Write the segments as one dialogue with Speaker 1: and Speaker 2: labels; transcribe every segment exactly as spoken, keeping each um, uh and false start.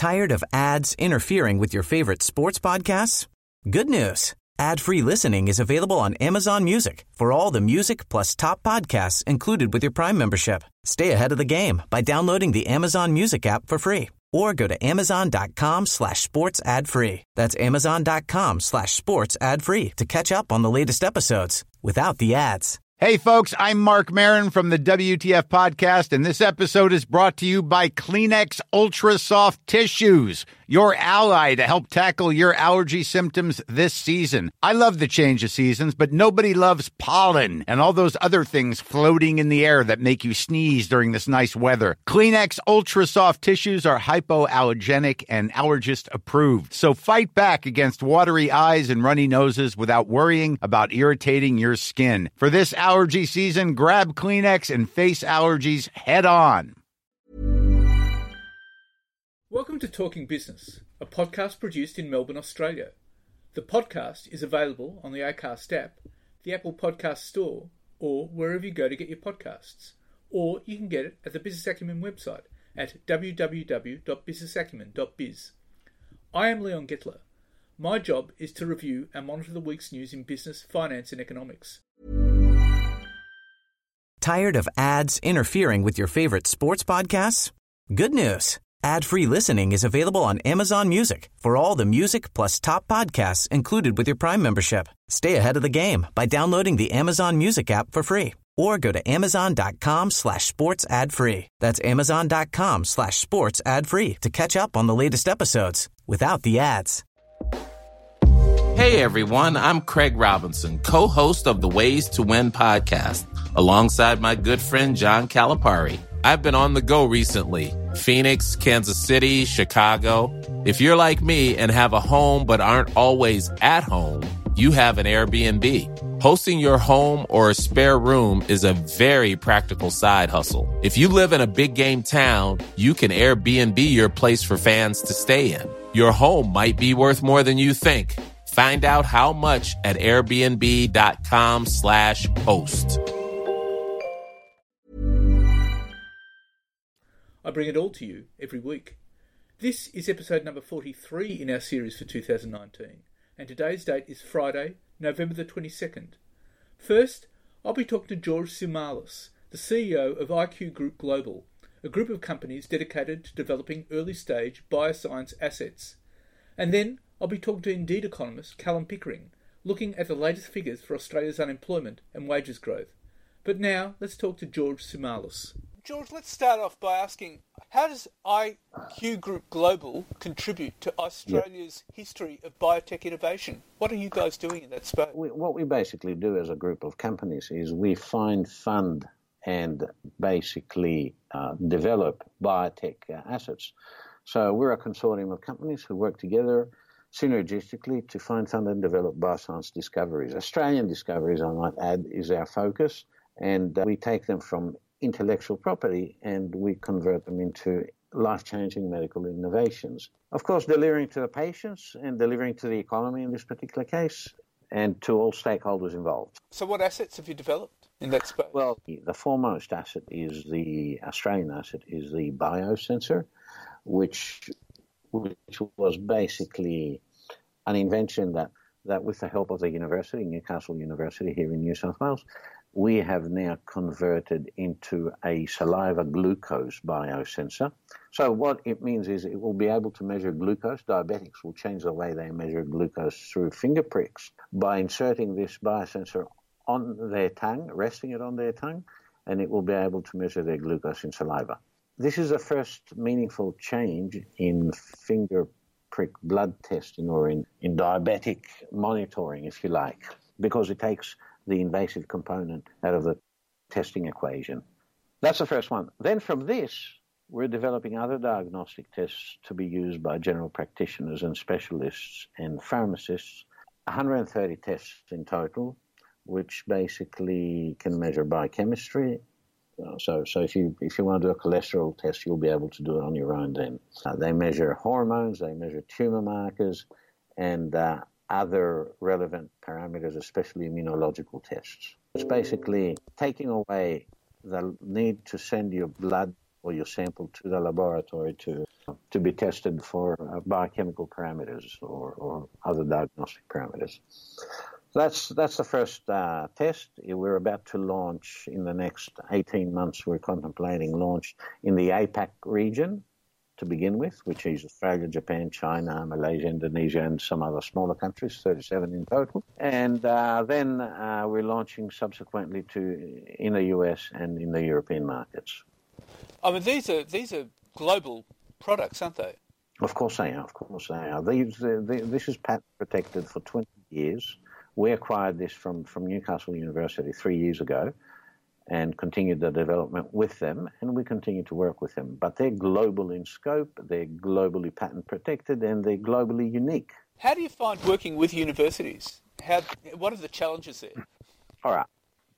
Speaker 1: Tired of ads interfering with your favorite sports podcasts? Good news. Ad-free listening is available on Amazon Music for all the music plus top podcasts included with your Prime membership. Stay ahead of the game by downloading the Amazon Music app for free or go to amazon.com slash sports ad free. That's amazon.com slash sports ad free to catch up on the latest episodes without the ads.
Speaker 2: Hey, folks, I'm Mark Maron from the W T F Podcast, and this episode is brought to you by Kleenex Ultra Soft Tissues, your ally to help tackle your allergy symptoms this season. I love the change of seasons, but nobody loves pollen and all those other things floating in the air that make you sneeze during this nice weather. Kleenex Ultra Soft Tissues are hypoallergenic and allergist approved, so fight back against watery eyes and runny noses without worrying about irritating your skin. For this allergy season, grab Kleenex and face allergies head on.
Speaker 3: Welcome to Talking Business, a podcast produced in Melbourne, Australia. The podcast is available on the Acast app, the Apple Podcast Store, or wherever you go to get your podcasts. Or you can get it at the Business Acumen website at w w w dot business acumen dot biz. I am Leon Gettler. My job is to review and monitor the week's news in business, finance and economics.
Speaker 1: Tired of ads interfering with your favorite sports podcasts? Good news. Ad-free listening is available on Amazon Music for all the music plus top podcasts included with your Prime membership. Stay ahead of the game by downloading the Amazon Music app for free or go to amazon.com slash sports ad free. That's amazon.com slash sports ad free to catch up on the latest episodes without the ads.
Speaker 4: Hey everyone, I'm Craig Robinson, co-host of the Ways to Win podcast, alongside my good friend John Calipari. I've been on the go recently. Phoenix, Kansas City, Chicago. If you're like me and have a home but aren't always at home, you have an Airbnb. Hosting your home or a spare room is a very practical side hustle. If you live in a big game town, you can Airbnb your place for fans to stay in. Your home might be worth more than you think. Find out how much at airbnb.com slash host.
Speaker 3: I bring it all to you every week. This is episode number forty-three in our series for two thousand nineteen, and today's date is Friday, November the twenty-second. First, I'll be talking to George Tsimalis, the C E O of I Q Group Global, a group of companies dedicated to developing early-stage bioscience assets. And then I'll be talking to Indeed economist Callum Pickering, looking at the latest figures for Australia's unemployment and wages growth. But now, let's talk to George Tsimalis. George, let's start off by asking, how does I Q Group Global contribute to Australia's yep. history of biotech innovation? What are you guys doing in that space?
Speaker 5: We, what we basically do as a group of companies is we find, fund, and basically uh, develop biotech uh, assets. So we're a consortium of companies who work together synergistically to find, fund, and develop bioscience discoveries. Australian discoveries, I might add, is our focus, and uh, we take them from intellectual property and we convert them into life-changing medical innovations. Of course, delivering to the patients and delivering to the economy in this particular case and to all stakeholders involved.
Speaker 3: So what assets have you developed in that space?
Speaker 5: Well, the foremost asset is the Australian asset is the biosensor, which which was basically an invention that, that with the help of the university, Newcastle University here in New South Wales, we have now converted into a saliva glucose biosensor. So what it means is it will be able to measure glucose. Diabetics will change the way they measure glucose through finger pricks by inserting this biosensor on their tongue, resting it on their tongue, and it will be able to measure their glucose in saliva. This is the first meaningful change in finger prick blood testing or in, in diabetic monitoring, if you like, because it takes the invasive component out of the testing equation. That's the first one. Then from this, we're developing other diagnostic tests to be used by general practitioners and specialists and pharmacists, one hundred thirty tests in total, which basically can measure biochemistry. Uh, so so if you if you want to do a cholesterol test, you'll be able to do it on your own then. Uh, they measure hormones, they measure tumor markers, and uh, other relevant parameters, especially immunological tests. It's basically taking away the need to send your blood or your sample to the laboratory to to be tested for uh, biochemical parameters or, or other diagnostic parameters. That's that's the first uh, test. We're about to launch in the next eighteen months. We're contemplating launch in the APAC region to begin with, which is Australia, Japan, China, Malaysia, Indonesia, and some other smaller countries, thirty-seven in total. And uh, then uh, we're launching subsequently to in the U S and in the European markets.
Speaker 3: I mean, these are these are global products, aren't they?
Speaker 5: Of course they are. Of course they are. These, uh, they, this is patent protected for twenty years. We acquired this from, from Newcastle University three years ago and continued the development with them, and we continue to work with them. But they're global in scope, they're globally patent protected, and they're globally unique.
Speaker 3: How do you find working with universities? How, what are the challenges there?
Speaker 5: All right.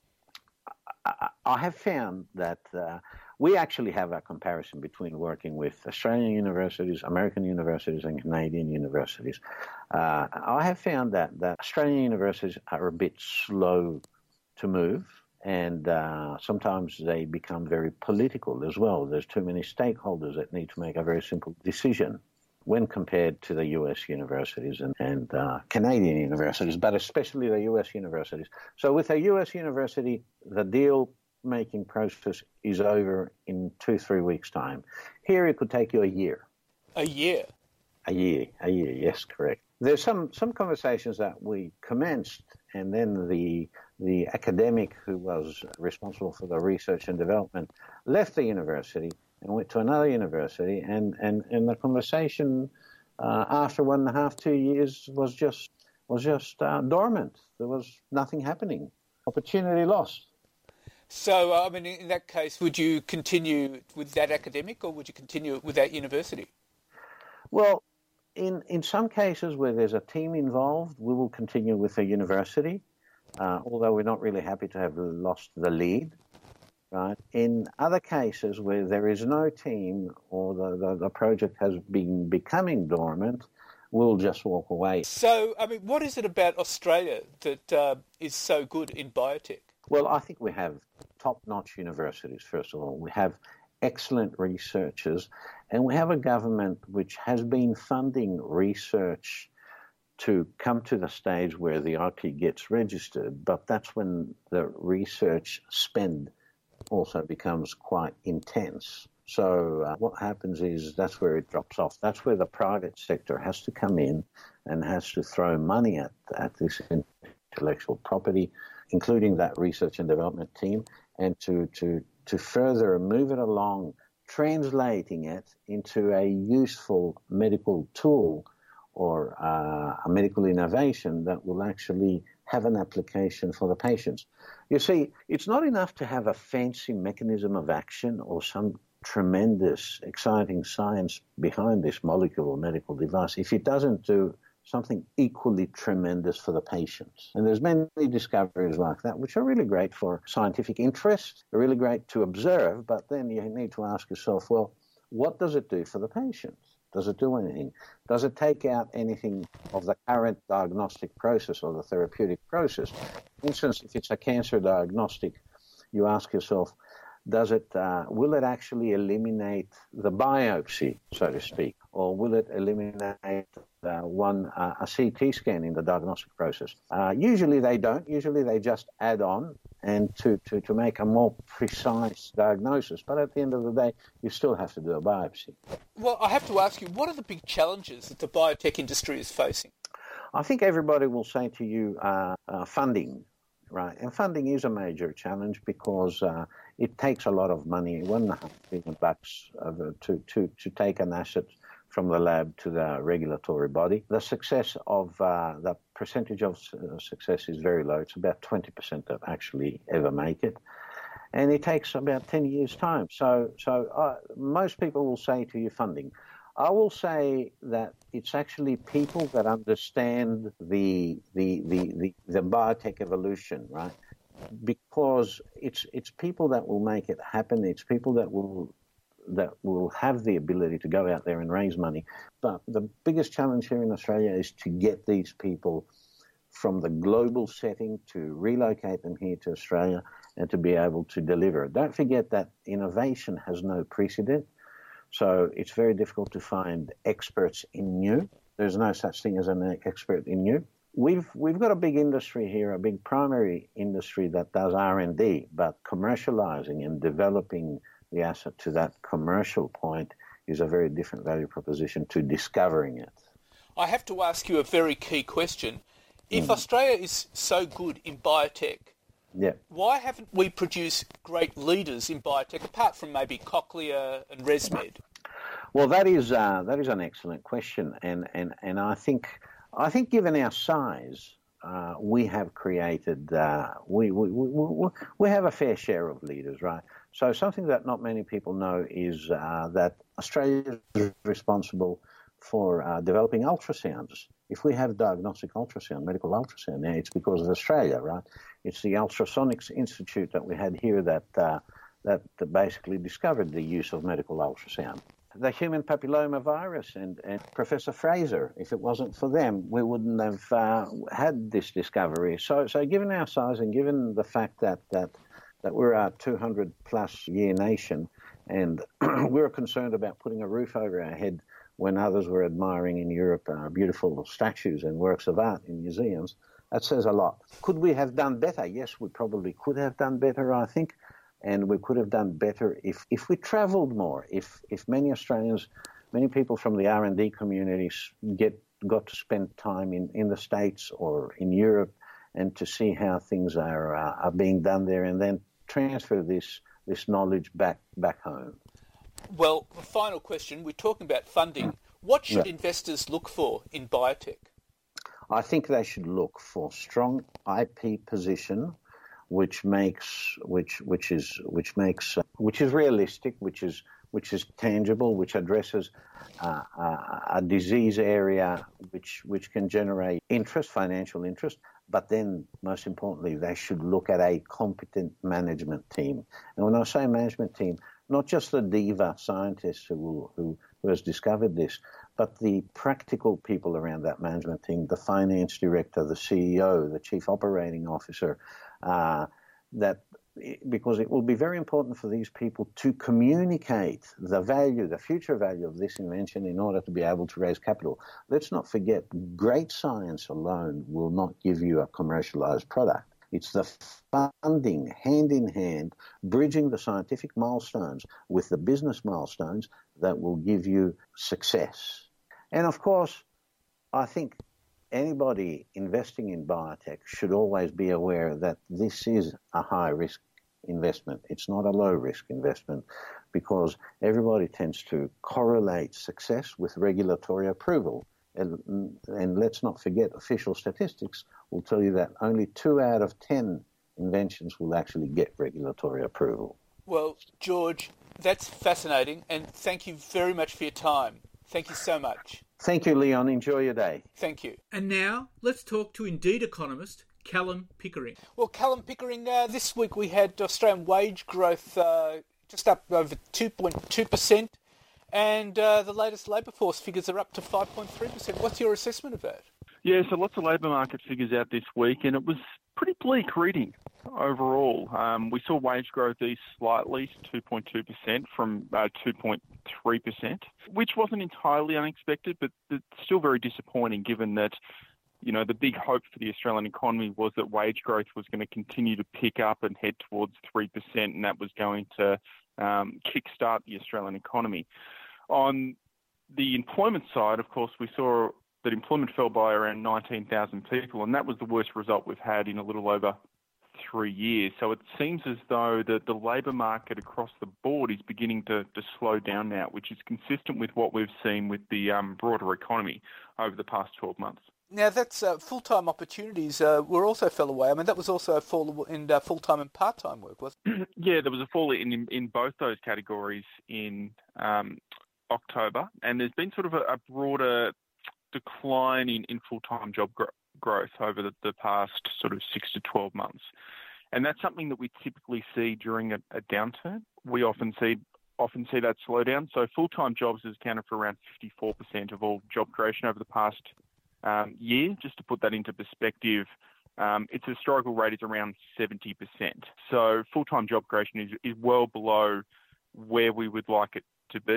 Speaker 5: I, I have found that uh, we actually have a comparison between working with Australian universities, American universities, and Canadian universities. Uh, I have found that, that Australian universities are a bit slow to move, and uh, sometimes they become very political as well. There's too many stakeholders that need to make a very simple decision when compared to the U S universities and, and uh, Canadian universities, but especially the U S universities. So with a U S university, the deal-making process is over in two, three weeks' time. Here it could take you a year.
Speaker 3: A year?
Speaker 5: A year, a year, yes, correct. There's some, some conversations that we commenced, and then the the academic who was responsible for the research and development left the university and went to another university, and, and, and the conversation uh, after one and a half, two years was just was just uh, dormant. There was nothing happening. Opportunity lost.
Speaker 3: So, uh, I mean, in that case, would you continue with that academic, or would you continue with that university?
Speaker 5: Well, in in some cases where there's a team involved, we will continue with the university, uh, although we're not really happy to have lost the lead. Right. In other cases where there is no team or the, the, the project has been becoming dormant, we'll just walk away.
Speaker 3: So, I mean, what is it about Australia that uh, is so good in biotech?
Speaker 5: Well, I think we have top-notch universities, first of all. We have excellent researchers, and we have a government which has been funding research to come to the stage where the I P gets registered, but that's when the research spend also becomes quite intense. So uh, what happens is that's where it drops off. That's where the private sector has to come in and has to throw money at, at this intellectual property, including that research and development team, and to, to, to further move it along, translating it into a useful medical tool or uh, a medical innovation that will actually have an application for the patients. You see, it's not enough to have a fancy mechanism of action or some tremendous, exciting science behind this molecule or medical device if it doesn't do something equally tremendous for the patients. And there's many discoveries like that, which are really great for scientific interest, they're really great to observe, but then you need to ask yourself, well, what does it do for the patients? Does it do anything? Does it take out anything of the current diagnostic process or the therapeutic process? For instance, if it's a cancer diagnostic, you ask yourself, does it, uh, will it actually eliminate the biopsy, so to speak, or will it eliminate uh, one uh, a C T scan in the diagnostic process? Uh, usually they don't. Usually they just add on and to, to, to make a more precise diagnosis. But at the end of the day, you still have to do a biopsy.
Speaker 3: Well, I have to ask you, what are the big challenges that the biotech industry is facing?
Speaker 5: I think everybody will say to you uh, uh, funding. Right, and funding is a major challenge because uh, it takes a lot of money, one and a half billion bucks uh, to, to, to take an asset from the lab to the regulatory body. The success of, uh, the percentage of success is very low. It's about twenty percent that actually ever make it. And it takes about ten years' time. So, so uh, most people will say to you funding. I will say that it's actually people that understand the the the the, the biotech evolution, right? Because it's it's people that will make it happen. It's people that will that will have the ability to go out there and raise money. But the biggest challenge here in Australia is to get these people from the global setting to relocate them here to Australia and to be able to deliver. Don't forget that innovation has no precedent. So it's very difficult to find experts in new. There's no such thing as an expert in new. We've we've got a big industry here, a big primary industry that does R and D, but commercializing and developing the asset to that commercial point is a very different value proposition to discovering it.
Speaker 3: I have to ask you a very key question. If mm. Australia is so good in biotech,
Speaker 5: yeah.
Speaker 3: why haven't we produced great leaders in biotech, apart from maybe Cochlear and ResMed?
Speaker 5: Well, that is uh, that is an excellent question, and and, and I think I think given our size, uh, we have created uh, we, we we we have a fair share of leaders, right? So something that not many people know is uh, that Australia is responsible for uh, developing ultrasounds. If we have diagnostic ultrasound, medical ultrasound, now it's because of Australia, right? It's the Ultrasonics Institute that we had here that uh, that basically discovered the use of medical ultrasound. The human papilloma virus and, and Professor Fraser, if it wasn't for them, we wouldn't have uh, had this discovery. So, so given our size and given the fact that that, that we're a two hundred plus year nation and we're concerned about putting a roof over our head when others were admiring in Europe uh, beautiful statues and works of art in museums, that says a lot. Could we have done better? Yes, we probably could have done better, I think. And we could have done better if, if we travelled more, if if many Australians, many people from the R and D communities get got to spend time in, in the States or in Europe and to see how things are uh, are being done there and then transfer this this knowledge back back home.
Speaker 3: Well, the final question, we're talking about funding. What should
Speaker 5: yeah.
Speaker 3: investors look for in biotech?
Speaker 5: I think they should look for strong I P position, which makes which which is which makes uh, which is realistic, which is which is tangible, which addresses uh, a, a disease area which which can generate interest, financial interest. But then, most importantly, they should look at a competent management team. And when I say management team, not just the diva scientist who, who who has discovered this, but the practical people around that management team, the finance director, the C E O, the chief operating officer, uh, that because it will be very important for these people to communicate the value, the future value of this invention in order to be able to raise capital. Let's not forget, great science alone will not give you a commercialized product. It's the funding, hand in hand, bridging the scientific milestones with the business milestones that will give you success. And of course, I think anybody investing in biotech should always be aware that this is a high-risk investment. It's not a low-risk investment because everybody tends to correlate success with regulatory approval. And, and let's not forget, official statistics will tell you that only two out of ten inventions will actually get regulatory approval.
Speaker 3: Well, George, that's fascinating, and thank you very much for your time. Thank you so much.
Speaker 5: Thank you, Leon. Enjoy your day.
Speaker 3: Thank you. And now, let's talk to Indeed economist Callum Pickering. Well, Callum Pickering, uh, this week we had Australian wage growth uh, just up over two point two percent, and uh, the latest labour force figures are up to five point three percent. What's your assessment of that?
Speaker 6: Yeah, so lots of labour market figures out this week, and it was pretty bleak reading overall. Um, we saw wage growth ease slightly to two point two percent from uh, two point three percent, which wasn't entirely unexpected, but it's still very disappointing given that, you know, the big hope for the Australian economy was that wage growth was going to continue to pick up and head towards three percent, and that was going to um, kickstart the Australian economy. On the employment side, of course, we saw that employment fell by around nineteen thousand people, and that was the worst result we've had in a little over three years. So it seems as though the, the labour market across the board is beginning to, to slow down now, which is consistent with what we've seen with the um, broader economy over the past twelve months.
Speaker 3: Now, that's uh, full-time opportunities uh, were also fell away. I mean, that was also a fall in uh, full-time and part-time work, wasn't it?
Speaker 6: Yeah, there was a fall in, in, in both those categories in um, October, and there's been sort of a, a broader decline in, in full-time job gro- growth over the, the past sort of six to twelve months. And that's something that we typically see during a, a downturn. We often see often see that slowdown. So full-time jobs has accounted for around fifty-four percent of all job creation over the past um, year. Just to put that into perspective, um, its historical rate is around seventy percent. So full-time job creation is, is well below where we would like it to be.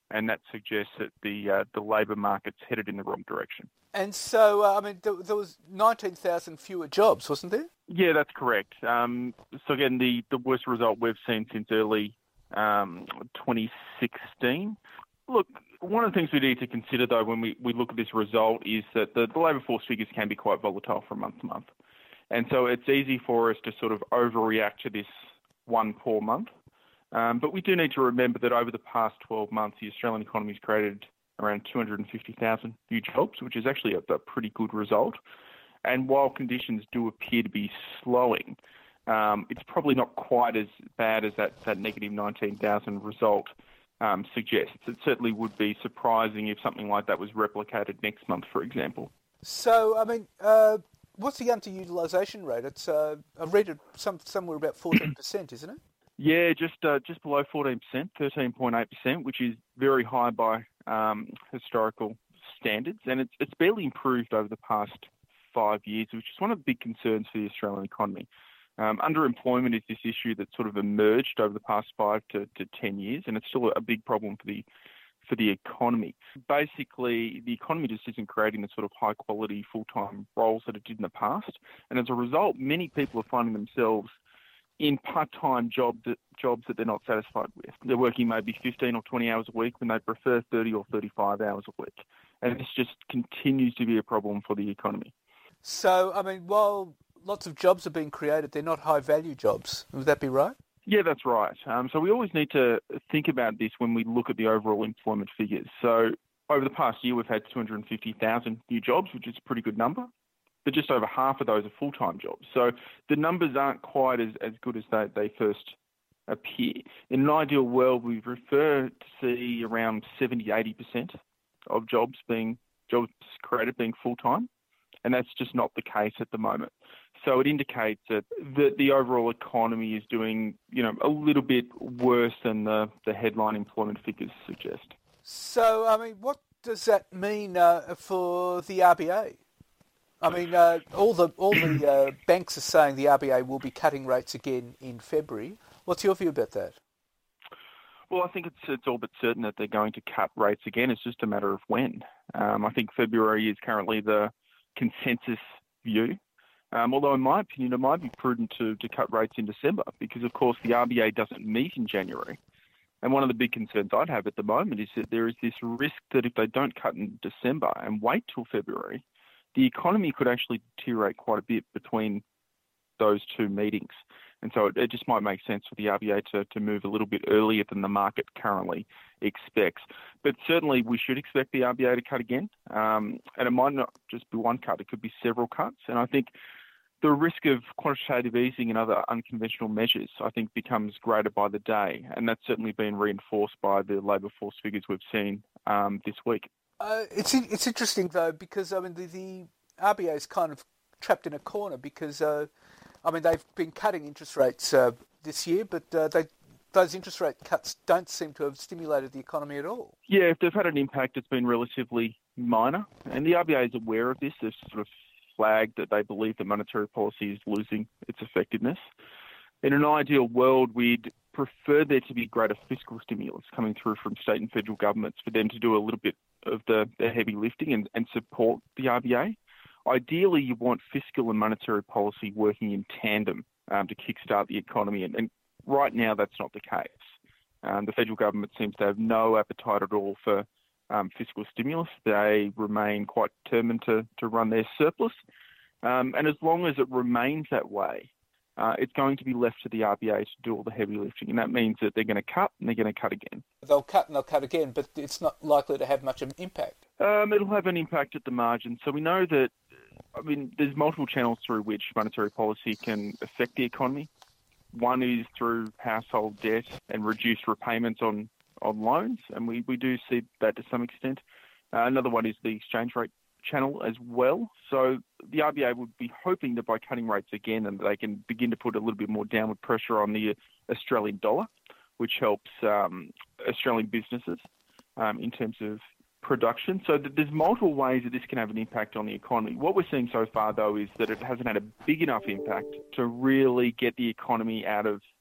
Speaker 6: and that suggests that the uh, the labour market's headed in the wrong direction.
Speaker 3: And so, uh, I mean, there, there was nineteen thousand fewer jobs, wasn't there?
Speaker 6: Yeah, that's correct. Um, so again, the, the worst result we've seen since early um, twenty sixteen. Look, one of the things we need to consider, though, when we, we look at this result is that the, the labour force figures can be quite volatile from month to month. And so it's easy for us to sort of overreact to this one poor month. Um, but we do need to remember that over the past twelve months, the Australian economy has created around two hundred fifty thousand new jobs, which is actually a, a pretty good result. And while conditions do appear to be slowing, um, it's probably not quite as bad as that, that negative nineteen thousand result um, suggests. It certainly would be surprising if something like that was replicated next month, for example.
Speaker 3: So, I mean, uh, what's the underutilisation rate? It's uh, I read it some, somewhere about fourteen percent, isn't it?
Speaker 6: Yeah, just uh, just below fourteen percent, thirteen point eight percent, which is very high by um, historical standards, and it's it's barely improved over the past five years, which is one of the big concerns for the Australian economy. Um, underemployment is this issue that sort of emerged over the past five to, to ten years, and it's still a big problem for the for the economy. Basically, the economy just isn't creating the sort of high-quality full-time roles that it did in the past, and as a result, many people are finding themselves in part-time job that, jobs that they're not satisfied with. They're working maybe fifteen or twenty hours a week when they prefer thirty or thirty-five hours a week, and this just continues to be a problem for the economy.
Speaker 3: So, I mean, while lots of jobs are being created, they're not high-value jobs. Would that be right?
Speaker 6: Yeah, that's right. Um, so we always need to think about this when we look at the overall employment figures. So over the past year, we've had two hundred fifty thousand new jobs, which is a pretty good number, but just over half of those are full-time jobs. So the numbers aren't quite as, as good as they, they first appear. In an ideal world, we prefer to see around seventy, eighty percent of jobs being jobs created being full-time. And that's just not the case at the moment. So it indicates that the, the overall economy is doing, you know, a little bit worse than the, the headline employment figures suggest.
Speaker 3: So, I mean, what does that mean uh, for the R B A? I mean, uh, all the all the uh, banks are saying the R B A will be cutting rates again in February. What's your view about that?
Speaker 6: Well, I think it's it's all but certain that they're going to cut rates again. It's just a matter of when. Um, I think February is currently the consensus view. Um, although in my opinion, it might be prudent to, to cut rates in December because, of course, the R B A doesn't meet in January. And one of the big concerns I'd have at the moment is that there is this risk that if they don't cut in December and wait till February, the economy could actually deteriorate quite a bit between those two meetings. And so it, it just might make sense for the R B A to, to move a little bit earlier than the market currently expects. But certainly we should expect the R B A to cut again. Um, and it might not just be one cut, it could be several cuts. And I think the risk of quantitative easing and other unconventional measures, I think, becomes greater by the day. And that's certainly been reinforced by the labour force figures we've seen um, this week.
Speaker 3: Uh, it's it's interesting, though, because, I mean, the, the R B A is kind of trapped in a corner because, uh, I mean, they've been cutting interest rates uh, this year, but uh, they, those interest rate cuts don't seem to have stimulated the economy at all.
Speaker 6: Yeah, if they've had an impact, it's been relatively minor. And the R B A is aware of this. They've sort of flagged that they believe that monetary policy is losing its effectiveness. In an ideal world, we'd prefer there to be greater fiscal stimulus coming through from state and federal governments for them to do a little bit of the, the heavy lifting and, and support the R B A. Ideally, you want fiscal and monetary policy working in tandem um, to kickstart the economy, and, and right now that's not the case. Um, the federal government seems to have no appetite at all for um, fiscal stimulus. They remain quite determined to, to run their surplus, um, and as long as it remains that way, uh, it's going to be left to the R B A to do all the heavy lifting, and that means that they're going to cut and they're going to cut again.
Speaker 3: They'll cut and they'll cut again, but it's not likely to have much of an impact.
Speaker 6: Um, it'll have an impact at the margin. So we know that, I mean, there's multiple channels through which monetary policy can affect the economy. One is through household debt and reduced repayments on, on loans, and we, we do see that to some extent. Uh, another one is the exchange rate channel as well. So the R B A would be hoping that by cutting rates again, and they can begin to put a little bit more downward pressure on the Australian dollar, which helps um, Australian businesses um, in terms of production. So there's multiple ways that this can have an impact on the economy. What we're seeing so far, though, is that it hasn't had a big enough impact to really get the economy out of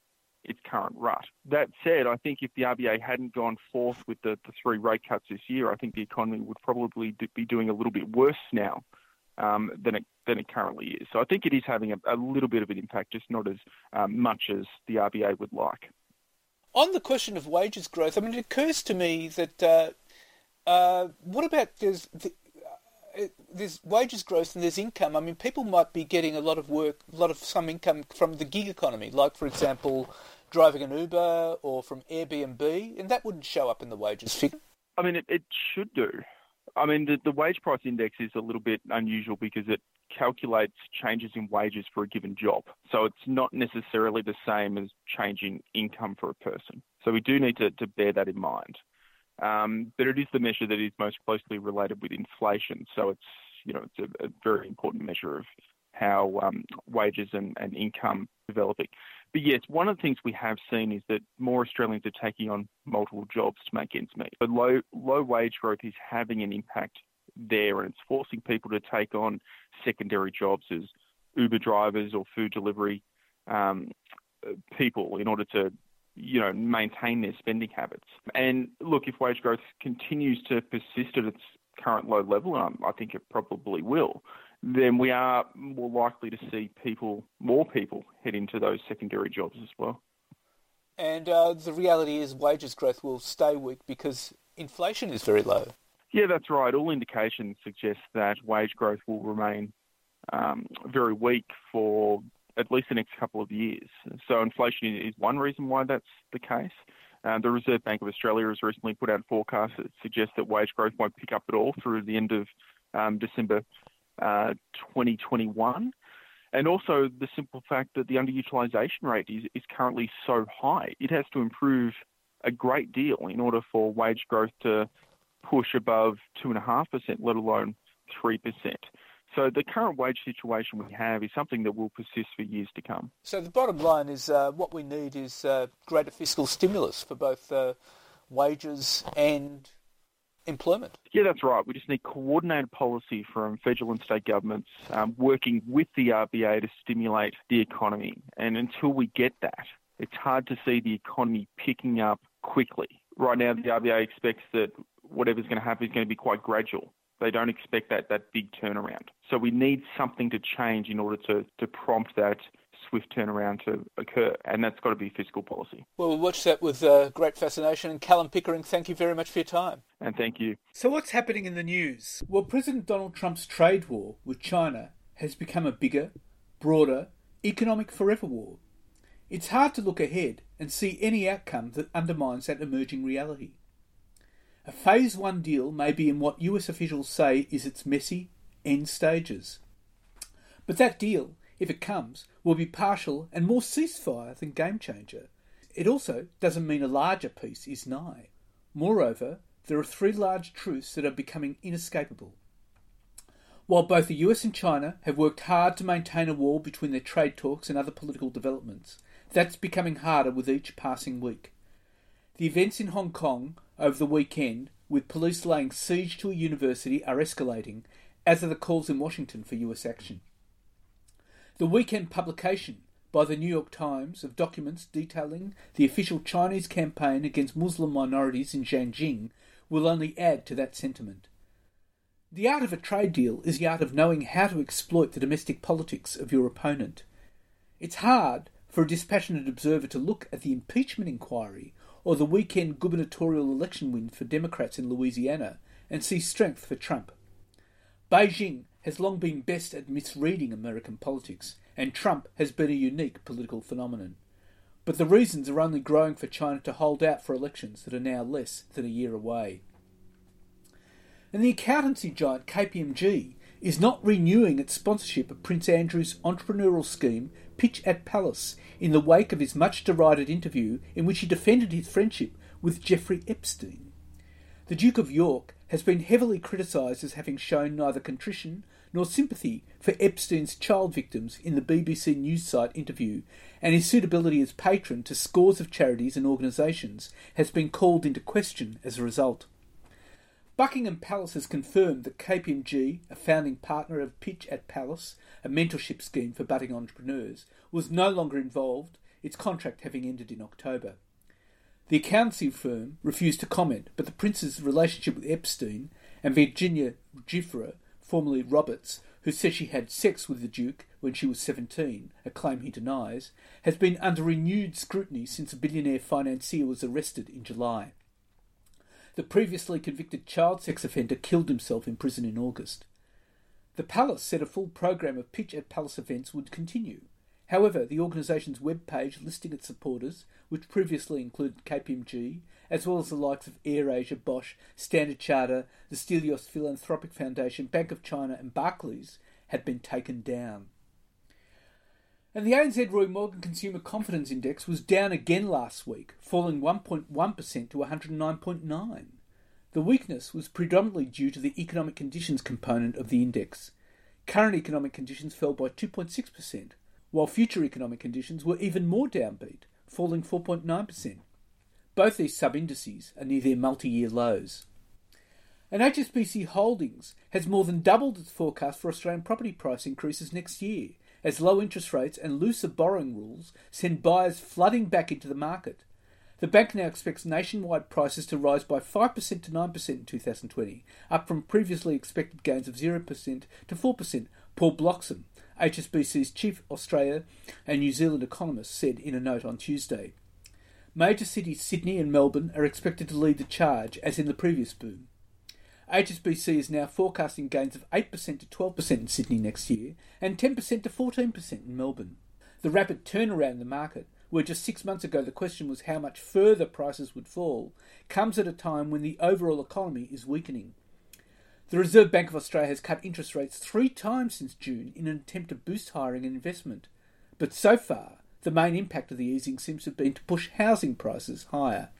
Speaker 6: its current rut. That said, I think if the R B A hadn't gone forth with the, the three rate cuts this year, I think the economy would probably be doing a little bit worse now um, than it than it currently is. So I think it is having a, a little bit of an impact, just not as um, much as the R B A would like.
Speaker 3: On the question of wages growth, I mean, it occurs to me that uh, uh, what about there's the, uh, there's wages growth and there's income. I mean, people might be getting a lot of work, a lot of some income from the gig economy, like, for example, driving an Uber or from Airbnb, and that wouldn't show up in the wages figure.
Speaker 6: I mean, it, it should do. I mean, the, the wage price index is a little bit unusual because it calculates changes in wages for a given job. So it's not necessarily the same as changing income for a person. So we do need to, to bear that in mind. Um, but it is the measure that is most closely related with inflation. So it's, you know, it's a, a very important measure of how um, wages and, and income developing. But yes, one of the things we have seen is that more Australians are taking on multiple jobs to make ends meet. But low low wage growth is having an impact there, and it's forcing people to take on secondary jobs as Uber drivers or food delivery um, people in order to, you know, maintain their spending habits. And look, if wage growth continues to persist at its current low level, and I think it probably will, then we are more likely to see people, more people, head into those secondary jobs as well.
Speaker 3: And uh, the reality is wages growth will stay weak because inflation is very low.
Speaker 6: Yeah, that's right. All indications suggest that wage growth will remain um, very weak for at least the next couple of years. So inflation is one reason why that's the case. Uh, the Reserve Bank of Australia has recently put out forecasts that suggest that wage growth won't pick up at all through the end of um, December Uh, twenty twenty-one, and also the simple fact that the underutilisation rate is, is currently so high. It has to improve a great deal in order for wage growth to push above two point five percent, let alone three percent. So the current wage situation we have is something that will persist for years to come.
Speaker 3: So the bottom line is uh, what we need is uh, greater fiscal stimulus for both uh, wages and employment.
Speaker 6: Yeah, that's right. We just need coordinated policy from federal and state governments um, working with the R B A to stimulate the economy. And until we get that, it's hard to see the economy picking up quickly. Right now, the R B A expects that whatever's going to happen is going to be quite gradual. They don't expect that, that big turnaround. So we need something to change in order to, to prompt that swift turnaround to occur, and that's got to be fiscal policy.
Speaker 3: Well, we'll watch that with uh, great fascination. And Callum Pickering, thank you very much for your time.
Speaker 6: And thank you.
Speaker 3: So what's happening in the news? Well, President Donald Trump's trade war with China has become a bigger, broader, economic forever war. It's hard to look ahead and see any outcome that undermines that emerging reality. A Phase one deal may be in what U S officials say is its messy end stages. But that deal, if it comes, will be partial and more ceasefire than game changer. It also doesn't mean a larger peace is nigh. Moreover, there are three large truths that are becoming inescapable. While both the U S and China have worked hard to maintain a wall between their trade talks and other political developments, that's becoming harder with each passing week. The events in Hong Kong over the weekend, with police laying siege to a university, are escalating, as are the calls in Washington for U S action. The weekend publication by the New York Times of documents detailing the official Chinese campaign against Muslim minorities in Xinjiang will only add to that sentiment. The art of a trade deal is the art of knowing how to exploit the domestic politics of your opponent. It's hard for a dispassionate observer to look at the impeachment inquiry or the weekend gubernatorial election win for Democrats in Louisiana and see strength for Trump. Beijing has long been best at misreading American politics, and Trump has been a unique political phenomenon. But the reasons are only growing for China to hold out for elections that are now less than a year away. And the accountancy giant K P M G is not renewing its sponsorship of Prince Andrew's entrepreneurial scheme Pitch at Palace in the wake of his much-derided interview in which he defended his friendship with Jeffrey Epstein. The Duke of York has been heavily criticised as having shown neither contrition nor sympathy for Epstein's child victims in the B B C News site interview, and his suitability as patron to scores of charities and organisations has been called into question as a result. Buckingham Palace has confirmed that K P M G, a founding partner of Pitch at Palace, a mentorship scheme for budding entrepreneurs, was no longer involved, its contract having ended in October. The accountancy firm refused to comment, but the prince's relationship with Epstein and Virginia Giuffre, formerly Roberts, who says she had sex with the Duke when she was seventeen, a claim he denies, has been under renewed scrutiny since a billionaire financier was arrested in July. The previously convicted child sex offender killed himself in prison in August. The Palace said a full program of Pitch at Palace events would continue. However, the organisation's web page listing its supporters, which previously included K P M G, as well as the likes of AirAsia, Bosch, Standard Chartered, the Stelios Philanthropic Foundation, Bank of China and Barclays, had been taken down. And the A N Z Roy Morgan Consumer Confidence Index was down again last week, falling one point one percent to one hundred nine point nine. The weakness was predominantly due to the economic conditions component of the index. Current economic conditions fell by two point six percent, while future economic conditions were even more downbeat, falling four point nine percent. Both these sub-indices are near their multi-year lows. And H S B C Holdings has more than doubled its forecast for Australian property price increases next year, as low interest rates and looser borrowing rules send buyers flooding back into the market. The bank now expects nationwide prices to rise by five percent to nine percent in two thousand twenty, up from previously expected gains of zero percent to four percent, Paul Bloxham, H S B C's chief Australia and New Zealand economist, said in a note on Tuesday. Major cities Sydney and Melbourne are expected to lead the charge, as in the previous boom. H S B C is now forecasting gains of eight percent to twelve percent in Sydney next year and ten percent to fourteen percent in Melbourne. The rapid turnaround in the market, where just six months ago the question was how much further prices would fall, comes at a time when the overall economy is weakening. The Reserve Bank of Australia has cut interest rates three times since June in an attempt to boost hiring and investment. But so far, the main impact of the easing seems to have been to push housing prices higher.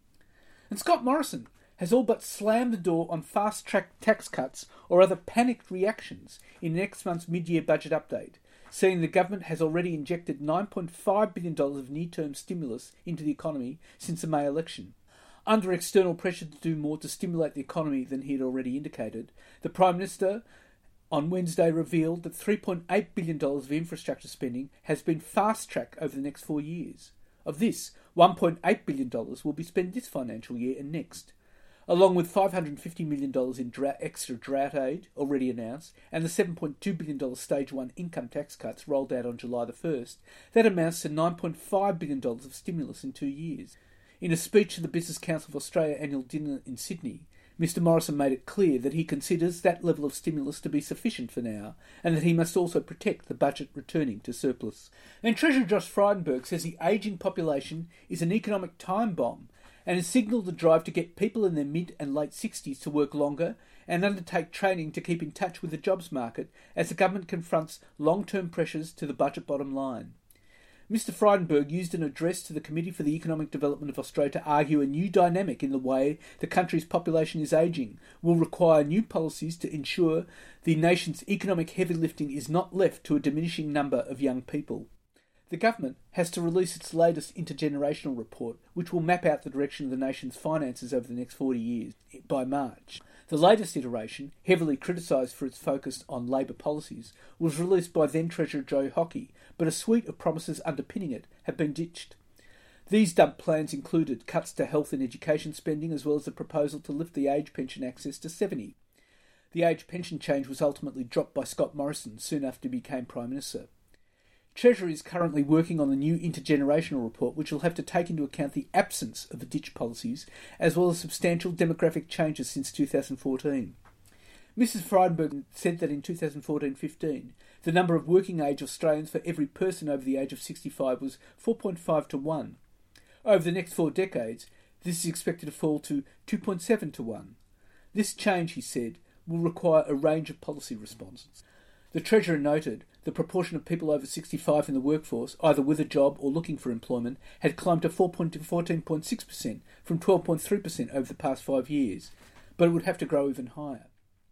Speaker 3: And Scott Morrison has all but slammed the door on fast-track tax cuts or other panicked reactions in next month's mid-year budget update, saying the government has already injected nine point five billion dollars of near-term stimulus into the economy since the May election. Under external pressure to do more to stimulate the economy than he had already indicated, the Prime Minister on Wednesday revealed that three point eight billion dollars of infrastructure spending has been fast-tracked over the next four years. Of this, one point eight billion dollars will be spent this financial year and next. Along with five hundred fifty million dollars in drought, extra drought aid already announced and the seven point two billion dollars Stage one income tax cuts rolled out on July the first, that amounts to nine point five billion dollars of stimulus in two years. In a speech to the Business Council of Australia annual dinner in Sydney, Mister Morrison made it clear that he considers that level of stimulus to be sufficient for now, and that he must also protect the budget returning to surplus. And Treasurer Josh Frydenberg says the ageing population is an economic time bomb, and has signalled the drive to get people in their mid and late sixties to work longer and undertake training to keep in touch with the jobs market as the government confronts long-term pressures to the budget bottom line. Mister Frydenberg used an address to the Committee for the Economic Development of Australia to argue a new dynamic in the way the country's population is ageing will require new policies to ensure the nation's economic heavy lifting is not left to a diminishing number of young people. The government has to release its latest intergenerational report, which will map out the direction of the nation's finances over the next forty years, by March. The latest iteration, heavily criticised for its focus on Labor policies, was released by then-Treasurer Joe Hockey, but a suite of promises underpinning it have been ditched. These dubbed plans included cuts to health and education spending, as well as the proposal to lift the age pension access to seventy. The age pension change was ultimately dropped by Scott Morrison soon after he became Prime Minister. Treasury is currently working on the new intergenerational report, which will have to take into account the absence of the ditch policies, as well as substantial demographic changes since two thousand fourteen. Missus Frydenberg said that in two thousand fourteen fifteen, the number of working-age Australians for every person over the age of sixty-five was four point five to one. Over the next four decades, this is expected to fall to two point seven to one. This change, he said, will require a range of policy responses. The Treasurer noted the proportion of people over sixty-five in the workforce, either with a job or looking for employment, had climbed to fourteen point six percent from twelve point three percent over the past five years, but it would have to grow even higher.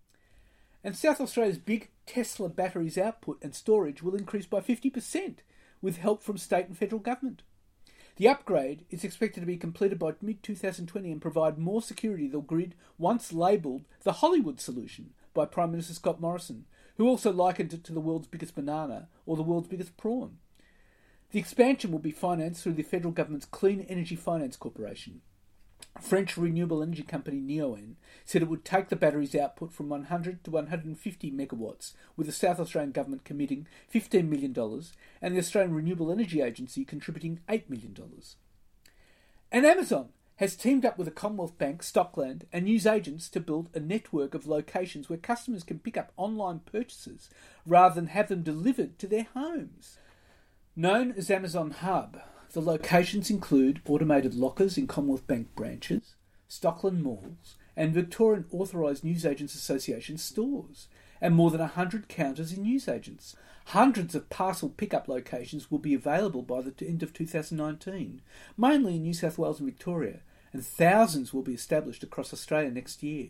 Speaker 3: And South Australia's big Tesla batteries output and storage will increase by fifty percent, with help from state and federal government. The upgrade is expected to be completed by mid twenty twenty and provide more security to the grid once labelled the Hollywood solution by Prime Minister Scott Morrison, who also likened it to the world's biggest banana or the world's biggest prawn. The expansion will be financed through the federal government's Clean Energy Finance Corporation. French renewable energy company Neoen said it would take the battery's output from one hundred to one hundred fifty megawatts, with the South Australian government committing fifteen million dollars and the Australian Renewable Energy Agency contributing eight million dollars. And Amazon has teamed up with the Commonwealth Bank, Stockland and newsagents to build a network of locations where customers can pick up online purchases rather than have them delivered to their homes. Known as Amazon Hub, the locations include automated lockers in Commonwealth Bank branches, Stockland malls, and Victorian Authorised Newsagents Association stores, and more than one hundred counters in newsagents. Hundreds of parcel pickup locations will be available by the end of two thousand nineteen, mainly in New South Wales and Victoria, and thousands will be established across Australia next year.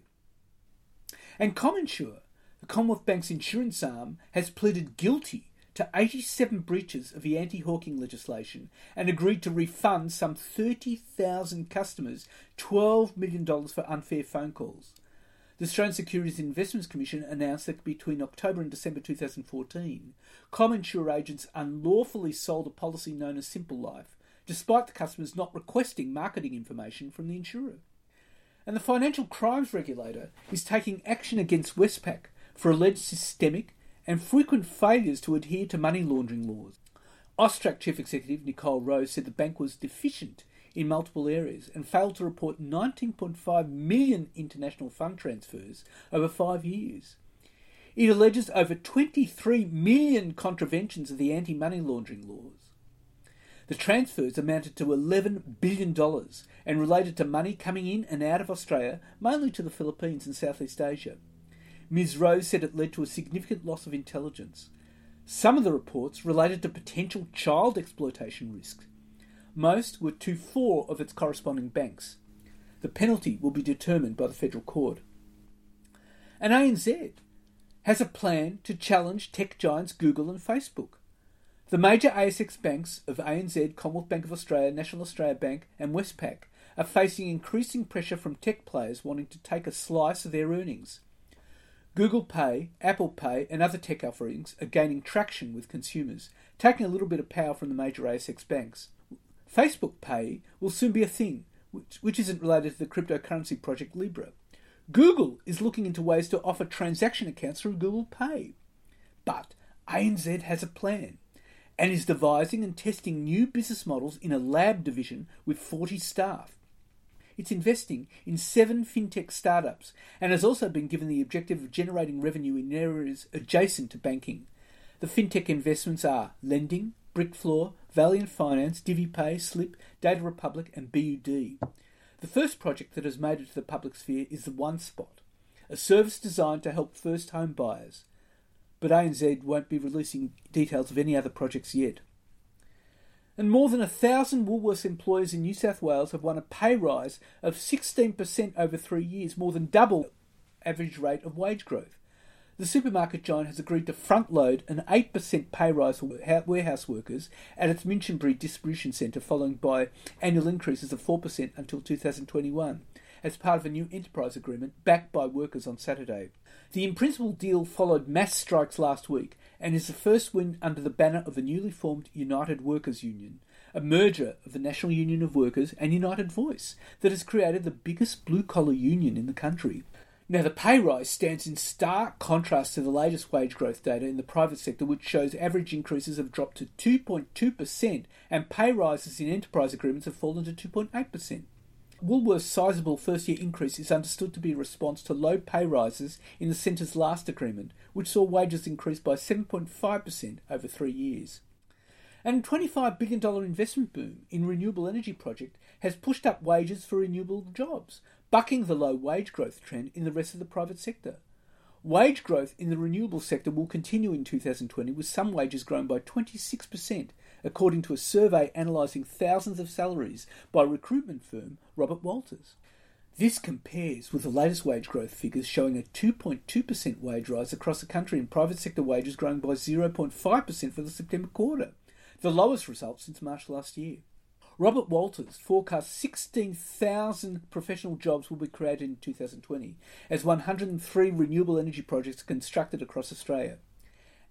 Speaker 3: And ComInsure, the Commonwealth Bank's insurance arm, has pleaded guilty to eighty-seven breaches of the anti-hawking legislation and agreed to refund some thirty thousand customers twelve million dollars for unfair phone calls. The Australian Securities and Investments Commission announced that between October and December two thousand fourteen, ComInsure agents unlawfully sold a policy known as Simple Life, despite the customers not requesting marketing information from the insurer. And the Financial Crimes Regulator is taking action against Westpac for alleged systemic and frequent failures to adhere to money laundering laws. Austrac Chief Executive Nicole Rose said the bank was deficient in multiple areas and failed to report nineteen point five million international fund transfers over five years. It alleges over twenty-three million contraventions of the anti-money laundering laws. The transfers amounted to eleven billion dollars and related to money coming in and out of Australia, mainly to the Philippines and Southeast Asia. Miz Rose said it led to a significant loss of intelligence. Some of the reports related to potential child exploitation risks. Most were to four of its corresponding banks. The penalty will be determined by the federal court. And A N Z has a plan to challenge tech giants Google and Facebook. The major A S X banks of A N Z, Commonwealth Bank of Australia, National Australia Bank and Westpac are facing increasing pressure from tech players wanting to take a slice of their earnings. Google Pay, Apple Pay and other tech offerings are gaining traction with consumers, taking a little bit of power from the major A S X banks. Facebook Pay will soon be a thing, which, which isn't related to the cryptocurrency project Libra. Google is looking into ways to offer transaction accounts through Google Pay. But A N Z has a plan and is devising and testing new business models in a lab division with forty staff. It's investing in seven fintech startups and has also been given the objective of generating revenue in areas adjacent to banking. The fintech investments are lending, Brickfloor, Valiant Finance, DiviPay, Slip, Data Republic and B U D. The first project that has made it to the public sphere is the One Spot, a service designed to help first home buyers. But A N Z won't be releasing details of any other projects yet. And more than a thousand Woolworths employers in New South Wales have won a pay rise of sixteen percent over three years, more than double the average rate of wage growth. The supermarket giant has agreed to front-load an eight percent pay rise for warehouse workers at its Minchinbury distribution centre, following by annual increases of four percent until two thousand twenty-one, as part of a new enterprise agreement backed by workers on Saturday. The in-principle deal followed mass strikes last week and is the first win under the banner of the newly formed United Workers Union, a merger of the National Union of Workers and United Voice that has created the biggest blue-collar union in the country. Now, the pay rise stands in stark contrast to the latest wage growth data in the private sector, which shows average increases have dropped to two point two percent and pay rises in enterprise agreements have fallen to two point eight percent. Woolworth's sizable first-year increase is understood to be a response to low pay rises in the centre's last agreement, which saw wages increase by seven point five percent over three years. And a twenty-five billion dollars investment boom in renewable energy project has pushed up wages for renewable jobs, bucking the low wage growth trend in the rest of the private sector. Wage growth in the renewable sector will continue in two thousand twenty, with some wages growing by twenty-six percent, according to a survey analysing thousands of salaries by recruitment firm Robert Walters. This compares with the latest wage growth figures showing a two point two percent wage rise across the country and private sector wages growing by zero point five percent for the September quarter, the lowest result since March last year. Robert Walters forecasts sixteen thousand professional jobs will be created in two thousand twenty, as one hundred three renewable energy projects are constructed across Australia.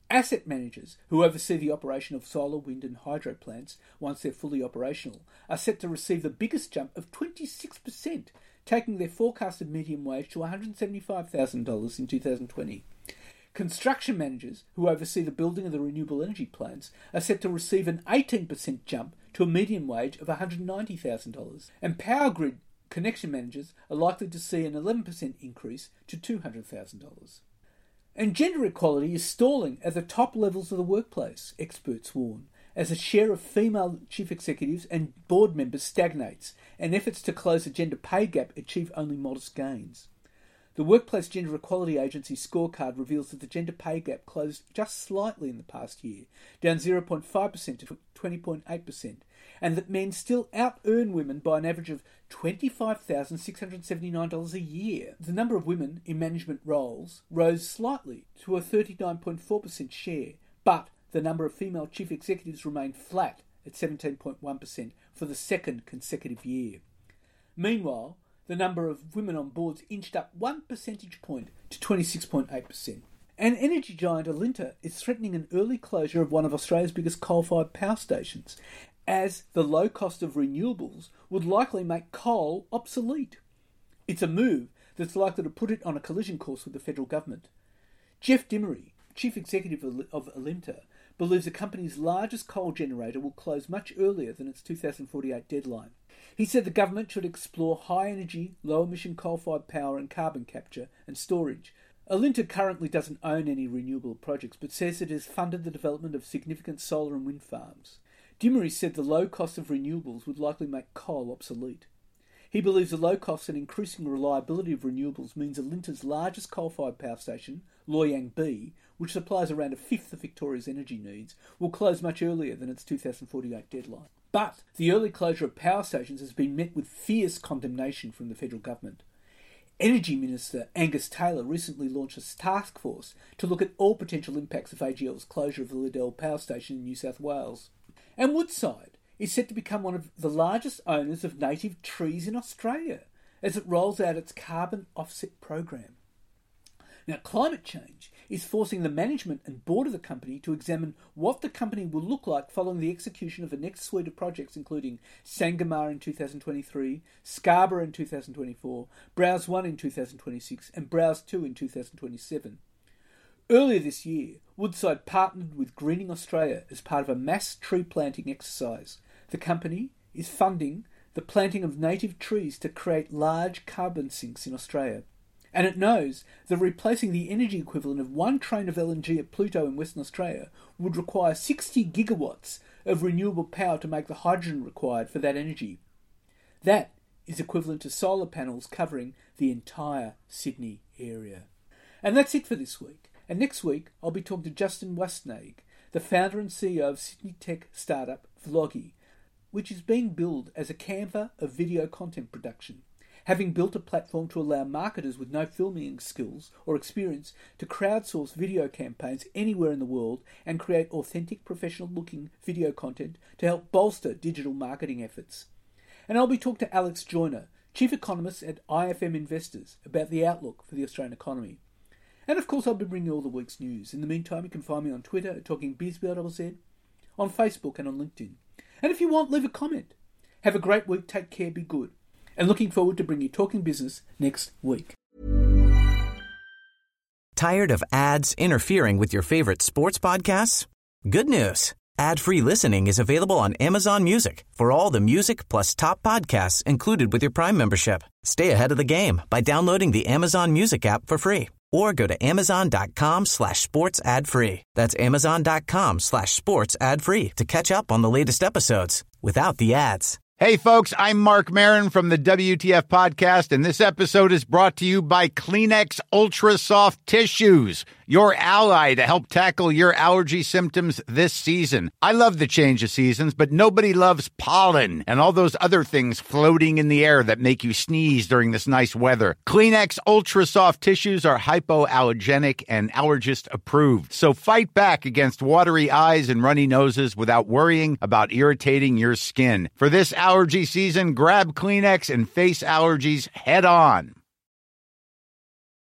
Speaker 3: Asset managers, who oversee the operation of solar, wind and hydro plants once they're fully operational, are set to receive the biggest jump of twenty-six percent, taking their forecasted median wage to one hundred seventy-five thousand dollars in two thousand twenty. Construction managers, who oversee the building of the renewable energy plants, are set to receive an eighteen percent jump to a median wage of one hundred ninety thousand dollars. And power grid connection managers are likely to see an eleven percent increase to two hundred thousand dollars. And gender equality is stalling at the top levels of the workplace, experts warn, as the share of female chief executives and board members stagnates, and efforts to close the gender pay gap achieve only modest gains. The Workplace Gender Equality Agency scorecard reveals that the gender pay gap closed just slightly in the past year, down zero point five percent to twenty point eight percent, and that men still out-earn women by an average of twenty-five thousand six hundred seventy-nine dollars a year. The number of women in management roles rose slightly to a thirty-nine point four percent share, but the number of female chief executives remained flat at seventeen point one percent for the second consecutive year. Meanwhile, the number of women on boards inched up one percentage point to twenty-six point eight percent. And energy giant Alinta is threatening an early closure of one of Australia's biggest coal-fired power stations, as the low cost of renewables would likely make coal obsolete. It's a move that's likely to put it on a collision course with the federal government. Jeff Dimery, chief executive of Alinta, believes the company's largest coal generator will close much earlier than its two thousand forty-eight deadline. He said the government should explore high-energy, low-emission coal-fired power and carbon capture and storage. Alinta currently doesn't own any renewable projects, but says it has funded the development of significant solar and wind farms. Dimery said the low cost of renewables would likely make coal obsolete. He believes the low cost and increasing reliability of renewables means Alinta's largest coal-fired power station, Loy Yang B, which supplies around a fifth of Victoria's energy needs, will close much earlier than its two thousand forty-eight deadline. But the early closure of power stations has been met with fierce condemnation from the federal government. Energy Minister Angus Taylor recently launched a task force to look at all potential impacts of A G L's closure of the Liddell Power Station in New South Wales. And Woodside is set to become one of the largest owners of native trees in Australia as it rolls out its carbon offset program. Now, climate change is forcing the management and board of the company to examine what the company will look like following the execution of the next suite of projects, including Sangomar in two thousand twenty-three, Scarborough in two thousand twenty-four, Browse one in two thousand twenty-six, and Browse two in two thousand twenty-seven. Earlier this year, Woodside partnered with Greening Australia as part of a mass tree planting exercise. The company is funding the planting of native trees to create large carbon sinks in Australia. And it knows that replacing the energy equivalent of one train of L N G at Pluto in Western Australia would require sixty gigawatts of renewable power to make the hydrogen required for that energy. That is equivalent to solar panels covering the entire Sydney area. And that's it for this week. And next week, I'll be talking to Justin Wastnaig, the founder and C E O of Sydney tech startup Vloggy, which is being billed as a Canva of video content production, having built a platform to allow marketers with no filming skills or experience to crowdsource video campaigns anywhere in the world and create authentic, professional-looking video content to help bolster digital marketing efforts. And I'll be talking to Alex Joyner, Chief Economist at I F M Investors, about the outlook for the Australian economy. And of course, I'll be bringing you all the week's news. In the meantime, you can find me on Twitter at TalkingBizBLZ, on Facebook and on LinkedIn. And if you want, leave a comment. Have a great week, take care, be good. And looking forward to bringing you Talking Business next week.
Speaker 1: Tired of ads interfering with your favorite sports podcasts? Good news. Ad-free listening is available on Amazon Music for all the music plus top podcasts included with your Prime membership. Stay ahead of the game by downloading the Amazon Music app for free or go to amazon.com slash sports ad free. That's amazon.com slash sports ad free to catch up on the latest episodes without the ads.
Speaker 2: Hey, folks, I'm Mark Maron from the W T F Podcast, and this episode is brought to you by Kleenex Ultra Soft Tissues, your ally to help tackle your allergy symptoms this season. I love the change of seasons, but nobody loves pollen and all those other things floating in the air that make you sneeze during this nice weather. Kleenex Ultra Soft Tissues are hypoallergenic and allergist approved, so fight back against watery eyes and runny noses without worrying about irritating your skin. For this allergy season, grab Kleenex and face allergies head on.